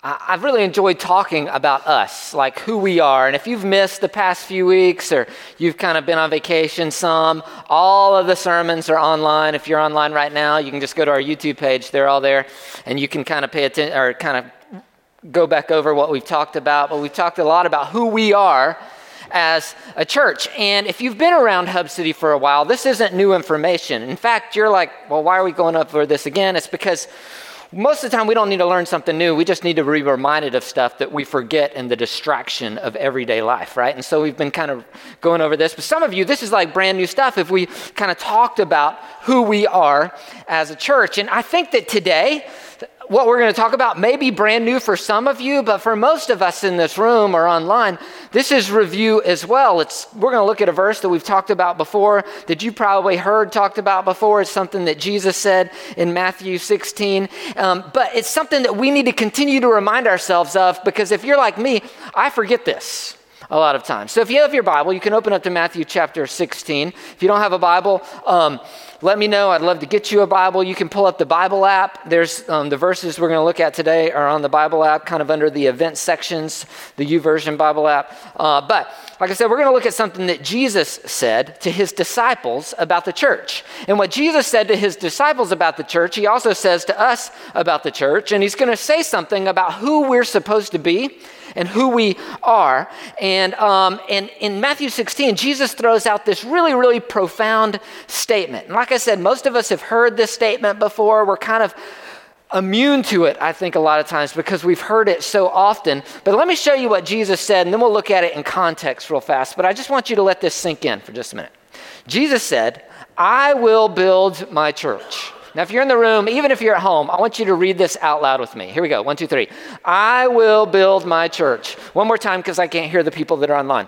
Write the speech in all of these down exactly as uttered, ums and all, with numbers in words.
I've really enjoyed talking about us, like who we are. And if you've missed the past few weeks or you've kind of been on vacation some, all of the sermons are online. If you're online right now, you can just go to our YouTube page. They're all there. And you can kind of pay attention or kind of go back over what we've talked about. But we've talked a lot about who we are as a church. And if you've been around Hub City for a while, this isn't new information. In fact, you're like, well, why are we going over this again? It's because most of the time, we don't need to learn something new. We just need to be reminded of stuff that we forget in the distraction of everyday life, right? And so we've been kind of going over this. But some of you, this is like brand new stuff if we kind of talked about who we are as a church. And I think that today, what we're going to talk about may be brand new for some of you, but for most of us in this room or online, this is review as well. It's we're going to look at a verse that we've talked about before, that you probably heard talked about before. It's something that Jesus said in Matthew sixteen, um, but it's something that we need to continue to remind ourselves of, because if you're like me, I forget this a lot of times. So if you have your Bible, you can open up to Matthew chapter sixteen. If you don't have a Bible, um, let me know. I'd love to get you a Bible. You can pull up the Bible app. There's um, the verses we're going to look at today are on the Bible app, kind of under the event sections, the YouVersion Bible app. Uh, but like I said, we're going to look at something that Jesus said to his disciples about the church. And what Jesus said to his disciples about the church, he also says to us about the church. And he's going to say something about who we're supposed to be and who we are. And, um, and in Matthew sixteen, Jesus throws out this really, really profound statement. And like I said, most of us have heard this statement before. We're kind of immune to it, I think, a lot of times because we've heard it so often. But let me show you what Jesus said, and then we'll look at it in context real fast. But I just want you to let this sink in for just a minute. Jesus said, "I will build my church." Now, if you're in the room, even if you're at home, I want you to read this out loud with me. Here we go. One, two, three. I will build my church. One more time, because I can't hear the people that are online.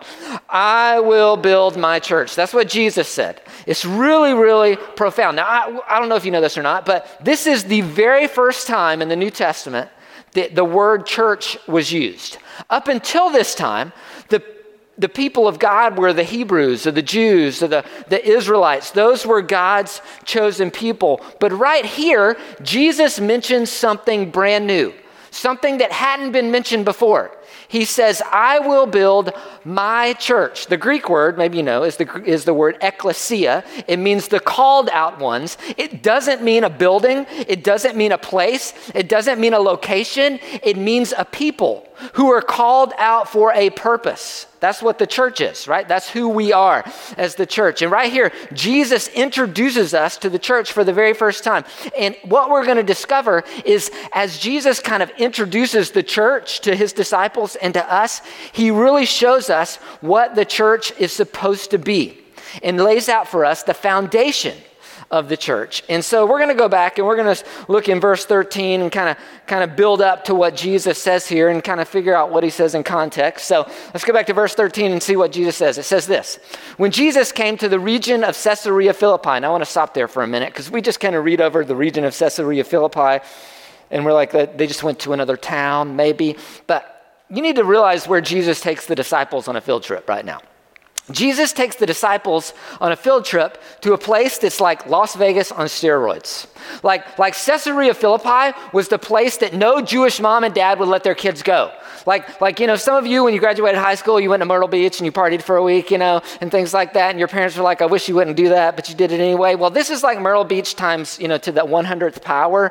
I will build my church. That's what Jesus said. It's really, really profound. Now, I, I don't know if you know this or not, but this is the very first time in the New Testament that the word church was used. Up until this time, the The people of God were the Hebrews or the Jews or the, the Israelites. Those were God's chosen people. But right here, Jesus mentions something brand new, something that hadn't been mentioned before. He says, I will build my church. The Greek word, maybe you know, is the, is the word ekklesia. It means the called out ones. It doesn't mean a building. It doesn't mean a place. It doesn't mean a location. It means a people who are called out for a purpose. That's what the church is, right? That's who we are as the church. And right here, Jesus introduces us to the church for the very first time. And what we're going to discover is as Jesus kind of introduces the church to his disciples and to us, he really shows us what the church is supposed to be and lays out for us the foundation of the church. And so we're going to go back and we're going to look in verse thirteen and kind of kind of build up to what Jesus says here and kind of figure out what he says in context. So let's go back to verse thirteen and see what Jesus says. It says this: when Jesus came to the region of Caesarea Philippi. Now I want to stop there for a minute because we just kind of read over the region of Caesarea Philippi and we're like, they just went to another town maybe. But you need to realize where Jesus takes the disciples on a field trip right now. Jesus takes the disciples on a field trip to a place that's like Las Vegas on steroids. Like, like Caesarea Philippi was the place that no Jewish mom and dad would let their kids go. Like, like you know, some of you, when you graduated high school, you went to Myrtle Beach and you partied for a week, you know, and things like that. And your parents were like, I wish you wouldn't do that, but you did it anyway. Well, this is like Myrtle Beach times, you know, to the one hundredth power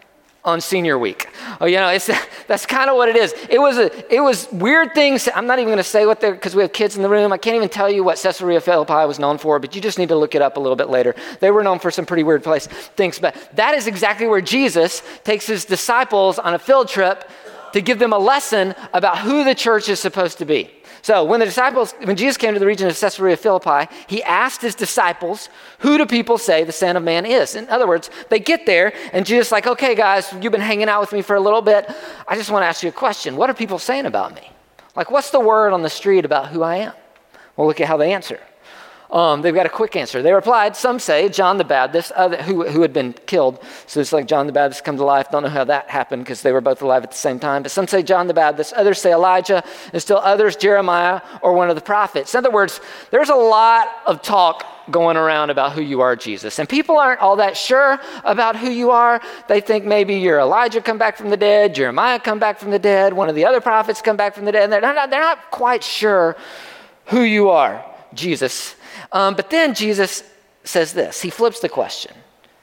on senior week. Oh, you know, it's that's kind of what it is. It was a, it was weird things. I'm not even going to say what they're, because we have kids in the room. I can't even tell you what Caesarea Philippi was known for, but you just need to look it up a little bit later. They were known for some pretty weird place things, but that is exactly where Jesus takes his disciples on a field trip to give them a lesson about who the church is supposed to be. So when the disciples, when Jesus came to the region of Caesarea Philippi, he asked his disciples, who do people say the Son of Man is? In other words, they get there and Jesus is like, okay, guys, you've been hanging out with me for a little bit. I just want to ask you a question. What are people saying about me? Like, what's the word on the street about who I am? Well, look at how they answer. Um, they've got a quick answer. They replied, some say John the Baptist, other, who, who had been killed. So it's like John the Baptist come to life. Don't know how that happened because they were both alive at the same time. But some say John the Baptist, others say Elijah, and still others Jeremiah or one of the prophets. In other words, there's a lot of talk going around about who you are, Jesus. And people aren't all that sure about who you are. They think maybe you're Elijah come back from the dead, Jeremiah come back from the dead, one of the other prophets come back from the dead. And they're not, they're not quite sure who you are, Jesus. Um, but then Jesus says this. He flips the question.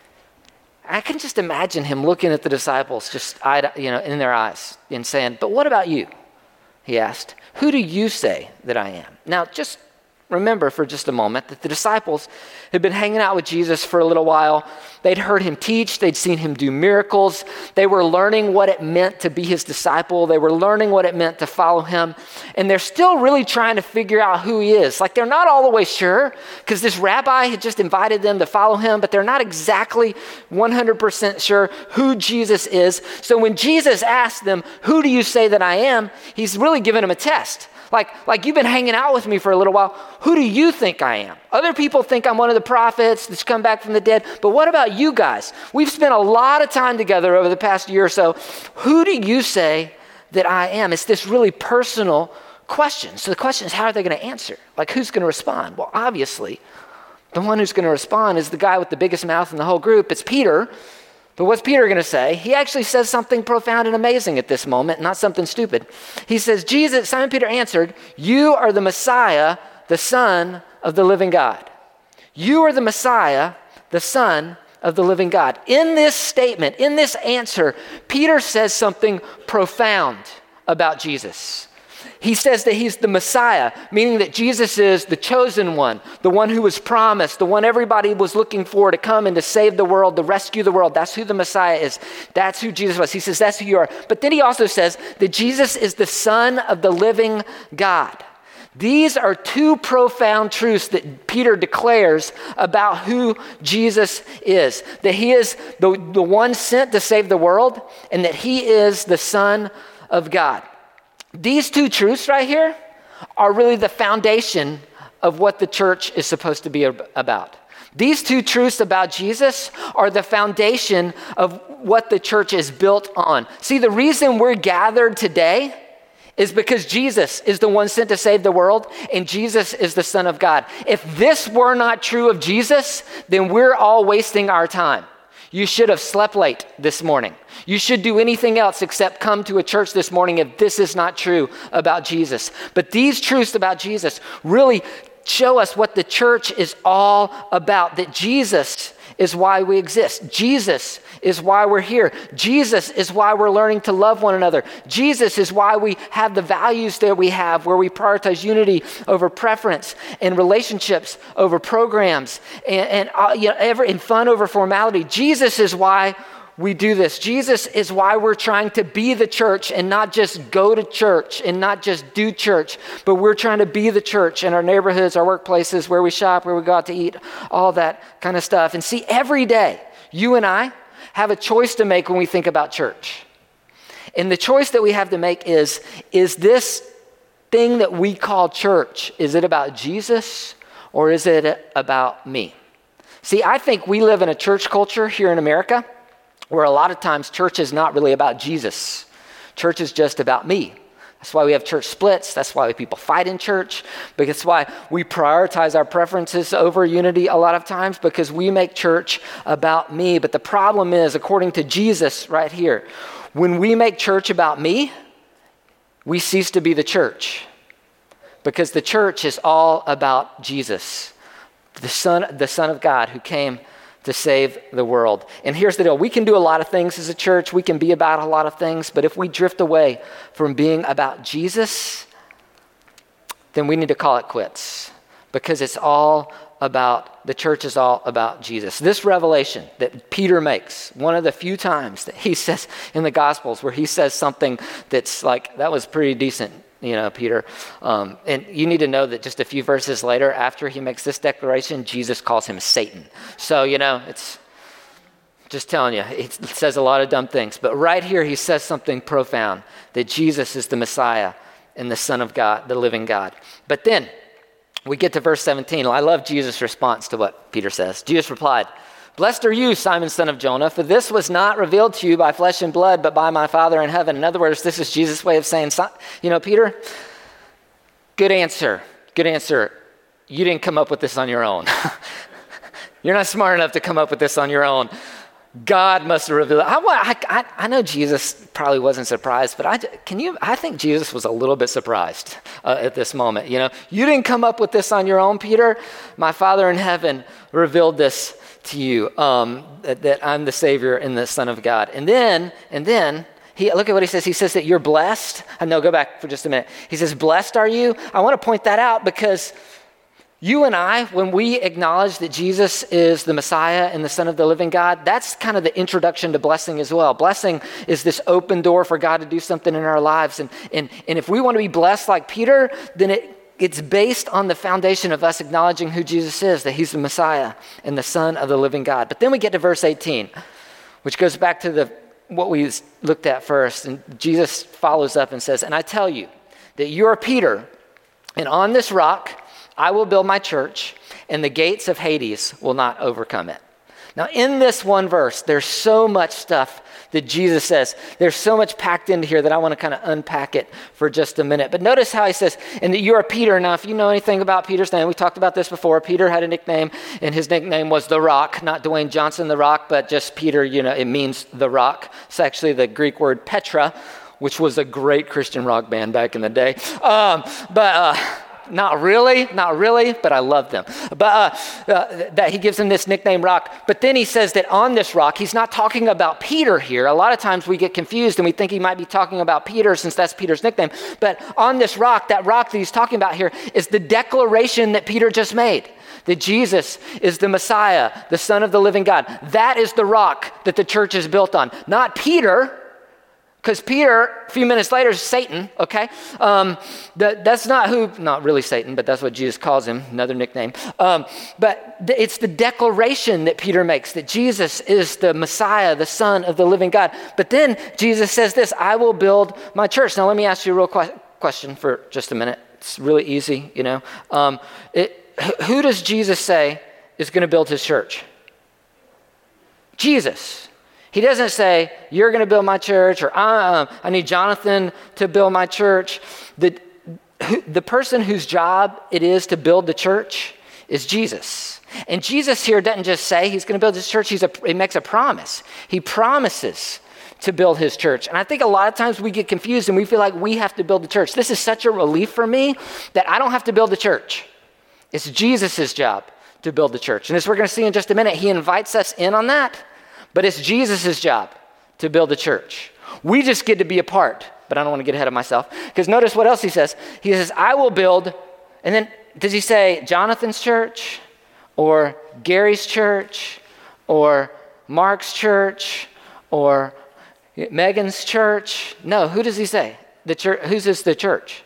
I can just imagine him looking at the disciples just you know, in their eyes and saying, but what about you? He asked, who do you say that I am? Now, just remember for just a moment that the disciples had been hanging out with Jesus for a little while. They'd heard him teach. They'd seen him do miracles. They were learning what it meant to be his disciple. They were learning what it meant to follow him. And they're still really trying to figure out who he is. Like they're not all the way sure because this rabbi had just invited them to follow him, but they're not exactly one hundred percent sure who Jesus is. So when Jesus asked them, who do you say that I am? He's really giving them a test. Like, like you've been hanging out with me for a little while. Who do you think I am? Other people think I'm one of the prophets that's come back from the dead. But what about you guys? We've spent a lot of time together over the past year or so. Who do you say that I am? It's this really personal question. So the question is, how are they going to answer? Like, who's going to respond? Well, obviously, the one who's going to respond is the guy with the biggest mouth in the whole group. It's Peter. But what's Peter going to say? He actually says something profound and amazing at this moment, not something stupid. He says, Jesus, Simon Peter answered, you are the Messiah, the Son of the living God. You are the Messiah, the Son of the living God. In this statement, in this answer, Peter says something profound about Jesus. He says that he's the Messiah, meaning that Jesus is the chosen one, the one who was promised, the one everybody was looking for to come and to save the world, to rescue the world. That's who the Messiah is. That's who Jesus was. He says, that's who you are. But then he also says that Jesus is the Son of the living God. These are two profound truths that Peter declares about who Jesus is. That he is the, the one sent to save the world, and that he is the Son of God. These two truths right here are really the foundation of what the church is supposed to be about. These two truths about Jesus are the foundation of what the church is built on. See, the reason we're gathered today is because Jesus is the one sent to save the world, and Jesus is the Son of God. If this were not true of Jesus, then we're all wasting our time. You should have slept late this morning. You should do anything else except come to a church this morning if this is not true about Jesus. But these truths about Jesus really show us what the church is all about, that Jesus is why we exist. Jesus is why we're here. Jesus is why we're learning to love one another. Jesus is why we have the values that we have, where we prioritize unity over preference and relationships over programs and, and uh, you know, every, and fun over formality. Jesus is why we do this. Jesus is why we're trying to be the church and not just go to church and not just do church, but we're trying to be the church in our neighborhoods, our workplaces, where we shop, where we go out to eat, all that kind of stuff. And see, every day, you and I have a choice to make when we think about church. And the choice that we have to make is, is this thing that we call church, is it about Jesus or is it about me? See, I think we live in a church culture here in America where a lot of times church is not really about Jesus. Church is just about me. That's why we have church splits. That's why people fight in church. Because that's why we prioritize our preferences over unity a lot of times, because we make church about me. But the problem is, according to Jesus right here, when we make church about me, we cease to be the church. Because the church is all about Jesus, the Son, the Son of God who came to save the world. And here's the deal. We can do a lot of things as a church. We can be about a lot of things. But if we drift away from being about Jesus, then we need to call it quits. Because it's all about, the church is all about Jesus. This revelation that Peter makes, one of the few times that he says in the Gospels where he says something that's like, that was pretty decent, you know, Peter. Um, and you need to know that just a few verses later, after he makes this declaration, Jesus calls him Satan. So, you know, it's just telling you, it says a lot of dumb things. But right here, he says something profound, that Jesus is the Messiah and the Son of God, the living God. But then, we get to verse seventeen. I love Jesus' response to what Peter says. Jesus replied, "Blessed are you, Simon, son of Jonah, for this was not revealed to you by flesh and blood, but by my Father in heaven." In other words, this is Jesus' way of saying, you know, Peter, good answer, good answer. You didn't come up with this on your own. You're not smart enough to come up with this on your own. God must have revealed it. I, I, I know Jesus probably wasn't surprised, but I, can you, I think Jesus was a little bit surprised uh, at this moment. You know, you didn't come up with this on your own, Peter. My Father in heaven revealed this to you, um, that, that I'm the Savior and the Son of God. And then, and then, he, look at what he says. He says that you're blessed. And no, go back for just a minute. He says, blessed are you. I want to point that out because you and I, when we acknowledge that Jesus is the Messiah and the Son of the living God, that's kind of the introduction to blessing as well. Blessing is this open door for God to do something in our lives. And, and, and if we want to be blessed like Peter, then it It's based on the foundation of us acknowledging who Jesus is, that he's the Messiah and the Son of the living God. But then we get to verse eighteen, which goes back to the what we looked at first. And Jesus follows up and says, "And I tell you that you are Peter, and on this rock I will build my church, and the gates of Hades will not overcome it." Now, in this one verse, there's so much stuff that Jesus says. There's so much packed into here that I want to kind of unpack it for just a minute. But notice how he says, and that you are Peter. Now, if you know anything about Peter's name, we talked about this before. Peter had a nickname, and his nickname was The Rock, not Dwayne Johnson, The Rock, but just Peter, you know, it means The Rock. It's actually the Greek word Petra, which was a great Christian rock band back in the day. Um, but... Uh, Not really, not really, but I love them. But uh, uh, that he gives him this nickname, Rock. But then he says that on this rock, he's not talking about Peter here. A lot of times we get confused and we think he might be talking about Peter since that's Peter's nickname. But on this rock, that rock that he's talking about here is the declaration that Peter just made, that Jesus is the Messiah, the Son of the living God. That is the rock that the church is built on, not Peter. Because Peter, a few minutes later, is Satan, okay? Um, that, that's not who, not really Satan, but that's what Jesus calls him, another nickname. Um, but th- it's the declaration that Peter makes, that Jesus is the Messiah, the Son of the living God. But then Jesus says this, "I will build my church." Now, let me ask you a real que- question for just a minute. It's really easy, you know. Um, it, who does Jesus say is going to build his church? Jesus. He doesn't say, "You're going to build my church," or uh, "I need Jonathan to build my church." The, the person whose job it is to build the church is Jesus. And Jesus here doesn't just say he's going to build his church. He's a, he makes a promise. He promises to build his church. And I think a lot of times we get confused and we feel like we have to build the church. This is such a relief for me that I don't have to build the church. It's Jesus' job to build the church. And as we're going to see in just a minute, he invites us in on that. But it's Jesus' job to build the church. We just get to be a part, but I don't want to get ahead of myself. Because notice what else he says. He says, "I will build," and then does he say Jonathan's church or Gary's church or Mark's church or Megan's church? No, who does he say? The church. Whose is the church?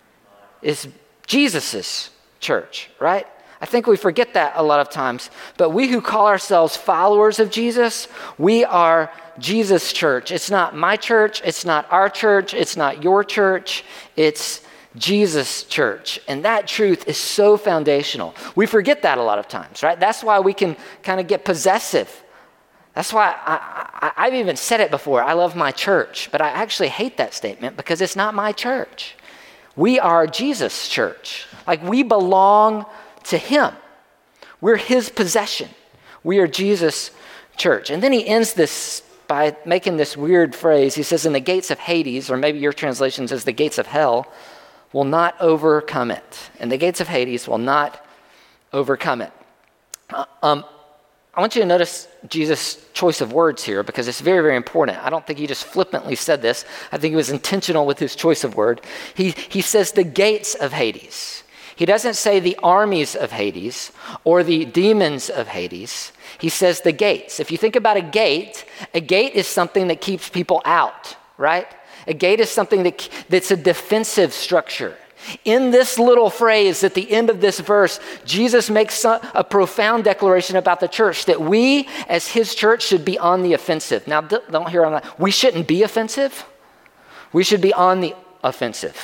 It's Jesus's church, right? I think we forget that a lot of times. But we who call ourselves followers of Jesus, we are Jesus' church. It's not my church. It's not our church. It's not your church. It's Jesus' church. And that truth is so foundational. We forget that a lot of times, right? That's why we can kind of get possessive. That's why I, I, I've even said it before. I love my church, but I actually hate that statement because it's not my church. We are Jesus' church. Like we belong to him. We're his possession. We are Jesus' church. And then he ends this by making this weird phrase. He says, "And the gates of Hades," or maybe your translation says the gates of hell, "will not overcome it." And the gates of Hades will not overcome it. Uh, um, I want you to notice Jesus' choice of words here because it's very, very important. I don't think he just flippantly said this. I think he was intentional with his choice of word. He, he says the gates of Hades. He doesn't say the armies of Hades or the demons of Hades. He says the gates. If you think about a gate, a gate is something that keeps people out, right? A gate is something that, that's a defensive structure. In this little phrase at the end of this verse, Jesus makes a, a profound declaration about the church that we as his church should be on the offensive. Now, don't hear on that. We shouldn't be offensive. We should be on the offensive.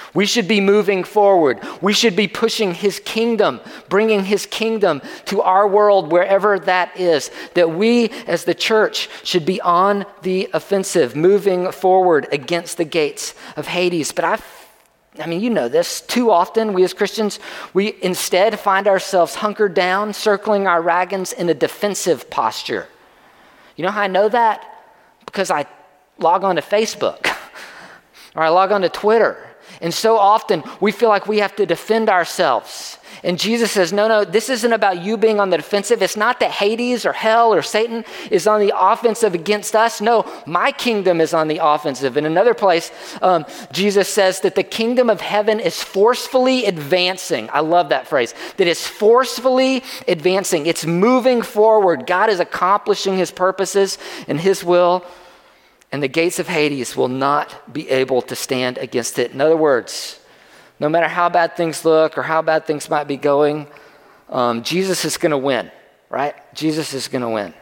We should be moving forward. We should be pushing his kingdom, bringing his kingdom to our world, wherever that is. That we as the church should be on the offensive, moving forward against the gates of Hades. But I, I mean, you know this, too often we as Christians, we instead find ourselves hunkered down, circling our wagons in a defensive posture. You know how I know that? Because I log on to Facebook or I log on to Twitter. And so often we feel like we have to defend ourselves. And Jesus says, no, no, this isn't about you being on the defensive. It's not that Hades or hell or Satan is on the offensive against us. No, my kingdom is on the offensive. In another place, um, Jesus says that the kingdom of heaven is forcefully advancing. I love that phrase, that it's forcefully advancing. It's moving forward. God is accomplishing his purposes and his will. And the gates of Hades will not be able to stand against it. In other words, no matter how bad things look or how bad things might be going, um, Jesus is going to win, right? Jesus is going to win.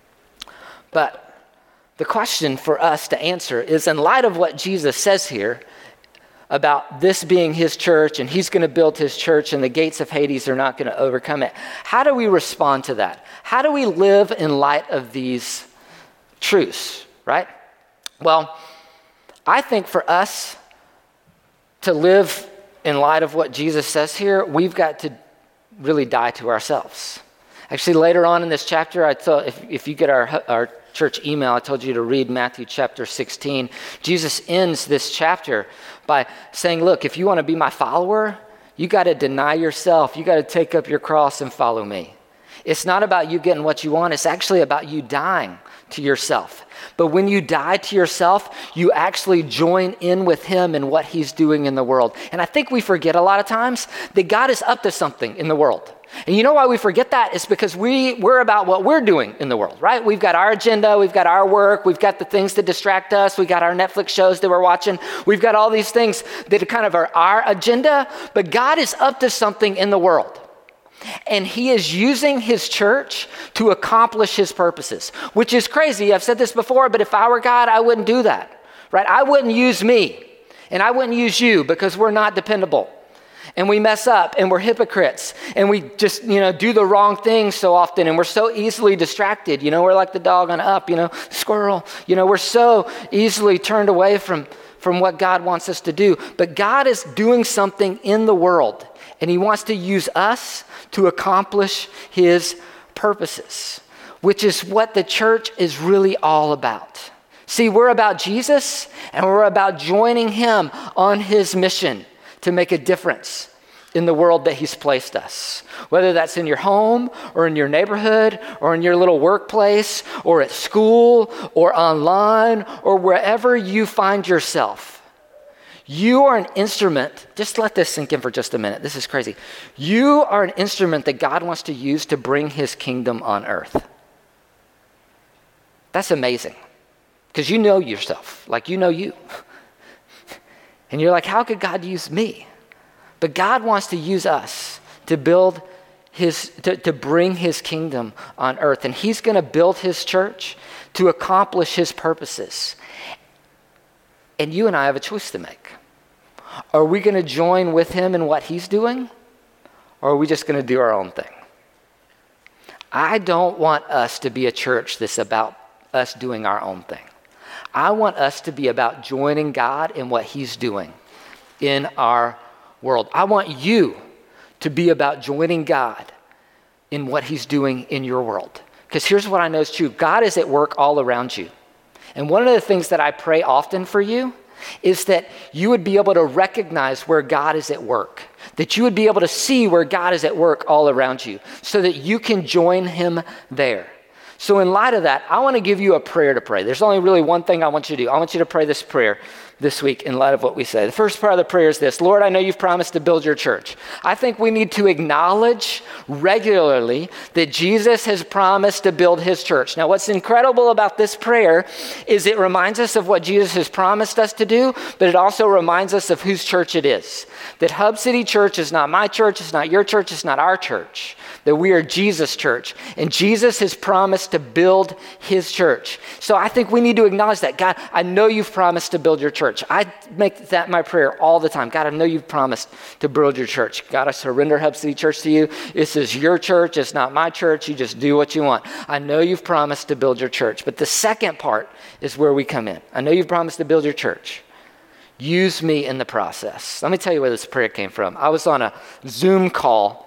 But the question for us to answer is, in light of what Jesus says here about this being his church and he's going to build his church and the gates of Hades are not going to overcome it, how do we respond to that? How do we live in light of these truths, right? Well, I think for us to live in light of what Jesus says here, we've got to really die to ourselves. Actually, later on in this chapter, I told, if, if you get our, our church email, I told you to read Matthew chapter sixteen. Jesus ends this chapter by saying, look, if you want to be my follower, you got to deny yourself. You got to take up your cross and follow me. It's not about you getting what you want. It's actually about you dying to yourself. But when you die to yourself, you actually join in with him in what he's doing in the world. And I think we forget a lot of times that God is up to something in the world. And you know why we forget that? It's because we, we're about what we're doing in the world, right? We've got our agenda, we've got our work, we've got the things that distract us, we've got our Netflix shows that we're watching, we've got all these things that are kind of our, our agenda, but God is up to something in the world. And he is using his church to accomplish his purposes, which is crazy. I've said this before, but if I were God, I wouldn't do that, right? I wouldn't use me and I wouldn't use you because we're not dependable and we mess up and we're hypocrites and we just, you know, do the wrong things so often and we're so easily distracted. You know, we're like the dog on Up, you know, squirrel, you know, we're so easily turned away from, from what God wants us to do. But God is doing something in the world and he wants to use us to accomplish his purposes, which is what the church is really all about. See, we're about Jesus and we're about joining him on his mission to make a difference in the world that he's placed us. Whether that's in your home or in your neighborhood or in your little workplace or at school or online or wherever you find yourself. You are an instrument, just let this sink in for just a minute. This is crazy. You are an instrument that God wants to use to bring his kingdom on earth. That's amazing. Because you know yourself, like you know you. And you're like, how could God use me? But God wants to use us to build his, to, to bring his kingdom on earth. And he's going to build his church to accomplish his purposes. And you and I have a choice to make. Are we going to join with him in what he's doing? Or are we just going to do our own thing? I don't want us to be a church that's about us doing our own thing. I want us to be about joining God in what he's doing in our world. I want you to be about joining God in what he's doing in your world. Because here's what I know is true. God is at work all around you. And one of the things that I pray often for you is that you would be able to recognize where God is at work, that you would be able to see where God is at work all around you so that you can join him there. So in light of that, I want to give you a prayer to pray. There's only really one thing I want you to do. I want you to pray this prayer this week in light of what we say. The first part of the prayer is this: Lord, I know you've promised to build your church. I think we need to acknowledge regularly that Jesus has promised to build his church. Now, what's incredible about this prayer is it reminds us of what Jesus has promised us to do, but it also reminds us of whose church it is. That Hub City Church is not my church, it's not your church, it's not our church. That we are Jesus' church. And Jesus has promised to build his church. So I think we need to acknowledge that. God, I know you've promised to build your church. church. I make that my prayer all the time. God, I know you've promised to build your church. God, I surrender Hub City Church to you. This is your church. It's not my church. You just do what you want. I know you've promised to build your church. But the second part is where we come in. I know you've promised to build your church. Use me in the process. Let me tell you where this prayer came from. I was on a Zoom call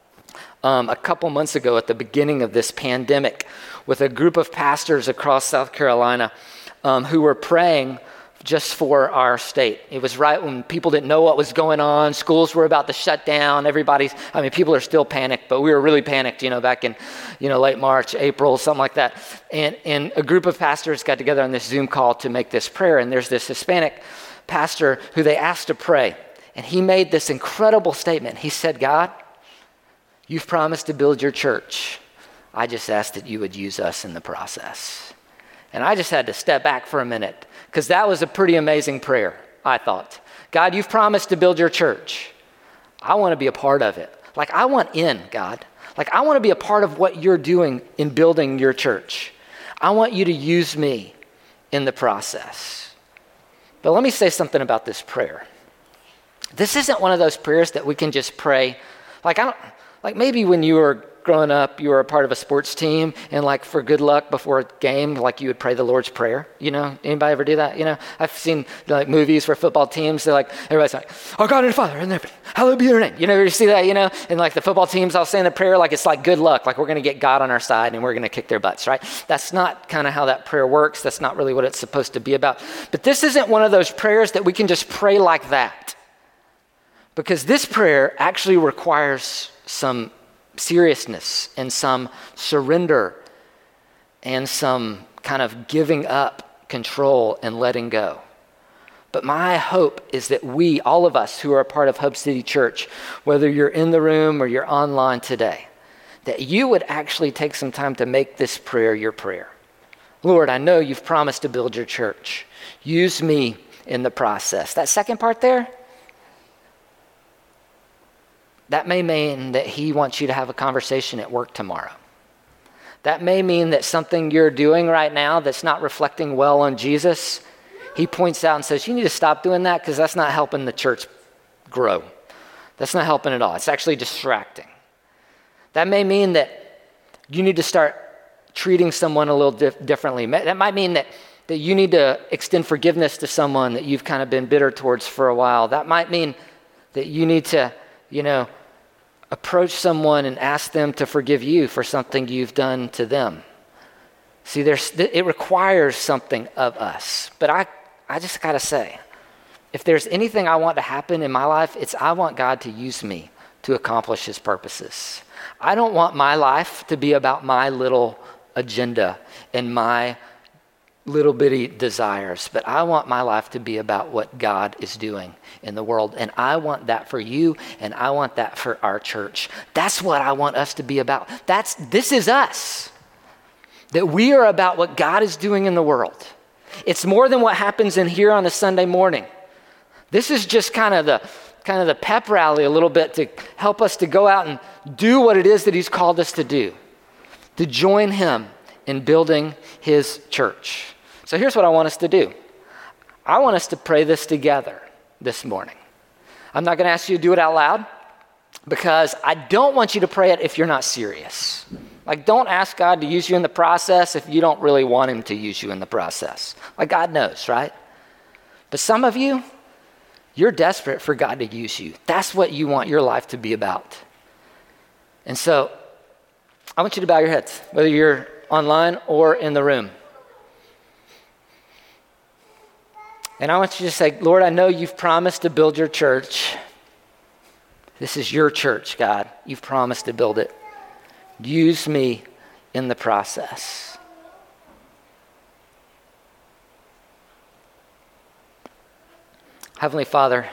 um, a couple months ago at the beginning of this pandemic with a group of pastors across South Carolina um, who were praying just for our state. It was right when people didn't know what was going on. Schools were about to shut down. Everybody's, I mean, people are still panicked, but we were really panicked, you know, back in, you know, late March, April, something like that. And, and a group of pastors got together on this Zoom call to make this prayer. And there's this Hispanic pastor who they asked to pray. And he made this incredible statement. He said, God, you've promised to build your church. I just asked that you would use us in the process. And I just had to step back for a minute because that was a pretty amazing prayer, I thought. God, you've promised to build your church. I want to be a part of it. Like, I want in, God. Like, I want to be a part of what you're doing in building your church. I want you to use me in the process. But let me say something about this prayer. This isn't one of those prayers that we can just pray. Like, I don't, like maybe when you were growing up, you were a part of a sports team, and like for good luck before a game, like you would pray the Lord's Prayer. You know, anybody ever do that? You know, I've seen like movies for football teams. They're like, everybody's like, "Our God and Father in heaven, hallowed be your name." You know, you see that? You know, and like the football teams, I'll say in the prayer, like it's like good luck, like we're going to get God on our side and we're going to kick their butts, right? That's not kind of how that prayer works. That's not really what it's supposed to be about. But this isn't one of those prayers that we can just pray like that, because this prayer actually requires some seriousness and some surrender and some kind of giving up control and letting go. But my hope is that we, all of us who are a part of Hub City Church, whether you're in the room or you're online today, that you would actually take some time to make this prayer your prayer. Lord, I know you've promised to build your church. Use me in the process. That second part there, that may mean that he wants you to have a conversation at work tomorrow. That may mean that something you're doing right now that's not reflecting well on Jesus, he points out and says, you need to stop doing that because that's not helping the church grow. That's not helping at all. It's actually distracting. That may mean that you need to start treating someone a little dif- differently. That might mean that, that you need to extend forgiveness to someone that you've kind of been bitter towards for a while. That might mean that you need to, you know, approach someone and ask them to forgive you for something you've done to them. See, there's it requires something of us. But I, I just got to say, if there's anything I want to happen in my life, it's I want God to use me to accomplish his purposes. I don't want my life to be about my little agenda and my little bitty desires, but I want my life to be about what God is doing in the world. And I want that for you, and I want that for our church. That's what I want us to be about. That's this is us. That we are about what God is doing in the world. It's more than what happens in here on a Sunday morning. This is just kind of the kind of the pep rally a little bit to help us to go out and do what it is that he's called us to do. To join him in building his church. So here's what I want us to do. I want us to pray this together this morning. I'm not going to ask you to do it out loud because I don't want you to pray it if you're not serious. Like, don't ask God to use you in the process if you don't really want him to use you in the process. Like, God knows, right? But some of you, you're desperate for God to use you. That's what you want your life to be about. And so I want you to bow your heads, whether you're online or in the room. And I want you to say, Lord, I know you've promised to build your church. This is your church, God. You've promised to build it. Use me in the process. Heavenly Father,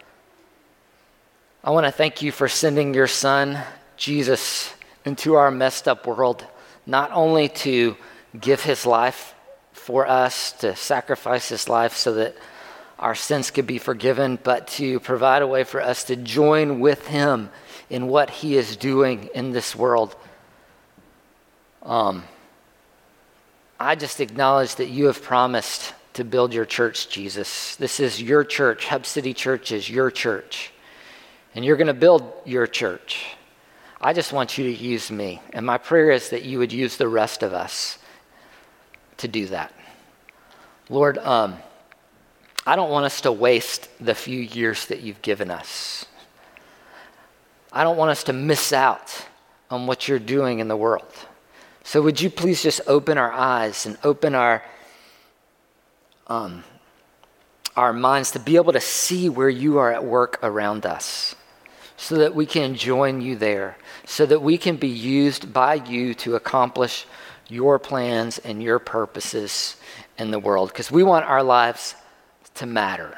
I want to thank you for sending your son, Jesus, into our messed up world, not only to give his life for us, to sacrifice his life so that our sins could be forgiven, but to provide a way for us to join with him in what he is doing in this world. Um, I just acknowledge that you have promised to build your church, Jesus. This is your church. Hub City Church is your church. And you're going to build your church. I just want you to use me. And my prayer is that you would use the rest of us to do that. Lord, um, I don't want us to waste the few years that you've given us. I don't want us to miss out on what you're doing in the world. So would you please just open our eyes and open our um, our minds to be able to see where you are at work around us, so that we can join you there, so that we can be used by you to accomplish your plans and your purposes in the world, because we want our lives to matter.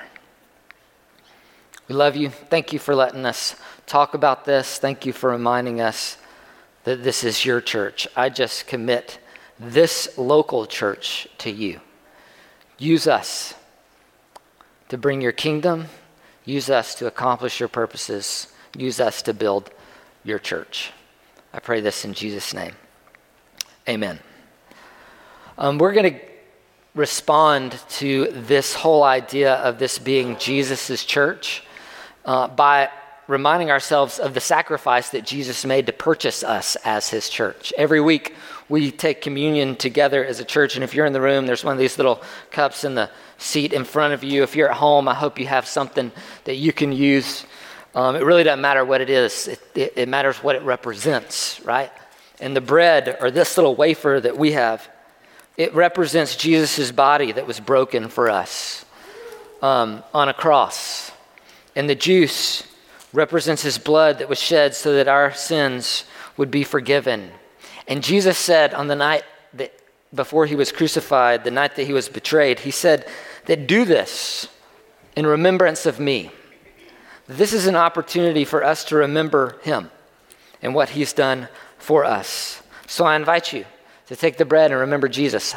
We love you. Thank you for letting us talk about this. Thank you for reminding us that this is your church. I just commit this local church to you. Use us to bring your kingdom. Use us to accomplish your purposes. Use us to build your church. I pray this in Jesus' name. Amen. Um, we're going to respond to this whole idea of this being Jesus' church uh, by reminding ourselves of the sacrifice that Jesus made to purchase us as his church. Every week we take communion together as a church, and if you're in the room, there's one of these little cups in the seat in front of you. If you're at home, I hope you have something that you can use. Um, it really doesn't matter what it is. It, it, it matters what it represents, right? And the bread, or this little wafer that we have, it represents Jesus' body that was broken for us um, on a cross. And the juice represents his blood that was shed so that our sins would be forgiven. And Jesus said on the night that before he was crucified, the night that he was betrayed, he said that do this in remembrance of me. This is an opportunity for us to remember him and what he's done for us. So I invite you to take the bread and remember Jesus.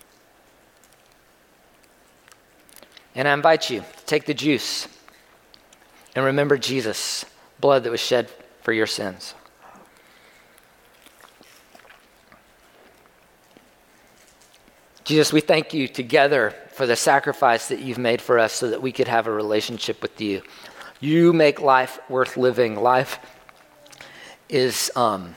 And I invite you to take the juice and remember Jesus' blood that was shed for your sins. Jesus, we thank you together for the sacrifice that you've made for us so that we could have a relationship with you. You make life worth living. Life is um,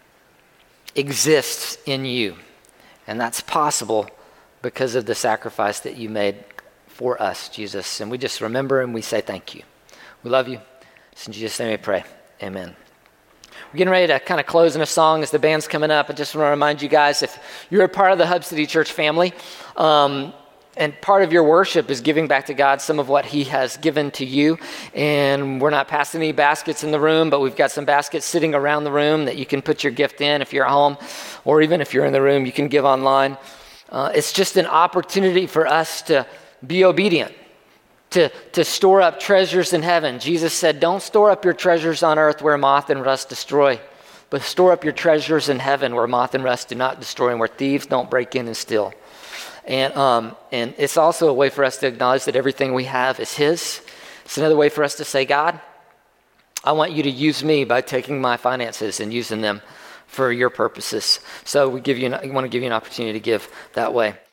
exists in you, and that's possible because of the sacrifice that you made for us, Jesus. And we just remember and we say thank you. We love you. It's in Jesus' name we pray. Amen. We're getting ready to kind of close in a song as the band's coming up. I just want to remind you guys, if you're a part of the Hub City Church family, um, and part of your worship is giving back to God some of what he has given to you. And we're not passing any baskets in the room, but we've got some baskets sitting around the room that you can put your gift in if you're at home, or even if you're in the room, you can give online. Uh, it's just an opportunity for us to be obedient, to, to store up treasures in heaven. Jesus said, don't store up your treasures on earth where moth and rust destroy, but store up your treasures in heaven where moth and rust do not destroy and where thieves don't break in and steal. And um, and it's also a way for us to acknowledge that everything we have is his. It's another way for us to say, God, I want you to use me by taking my finances and using them for your purposes. So we give you, an, we want to give you an opportunity to give that way.